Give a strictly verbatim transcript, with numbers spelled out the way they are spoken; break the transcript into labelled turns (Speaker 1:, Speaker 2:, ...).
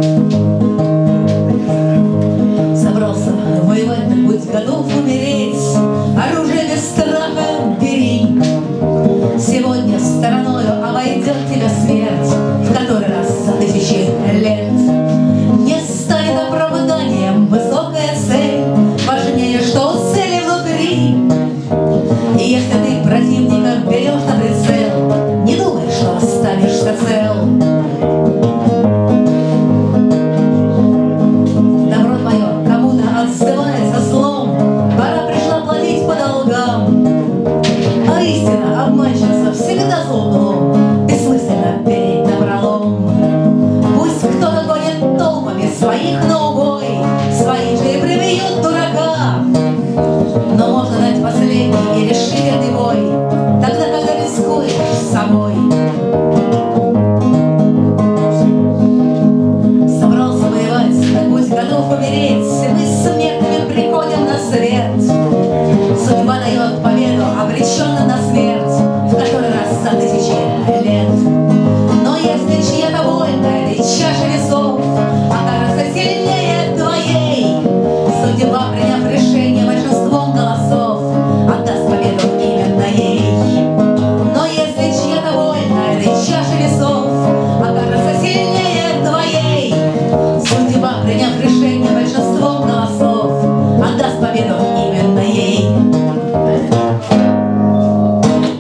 Speaker 1: Собрался воевать, так будь готов умереть. Оружие без страха бери. Сегодня стороною обойдет тебя смерть в который раз за тысячи лет. Не станет оправданием высокая цель, важнее, что у цели внутри. И если ты противника берешь на прицел, не думай, что останешься цел. Добро твое кому-то отзывается злом, пора пришла платить по долгам. А истина обманщица всегда за углом, бессмысленно переть напролом. Пусть кто-то гонит толпами своих на убой, свои же и прибьют дурака. Но можно дать последний и решительный бой тогда, когда рискуешь собой. Собрался воевать, так будь готов умереть. Мы с смертными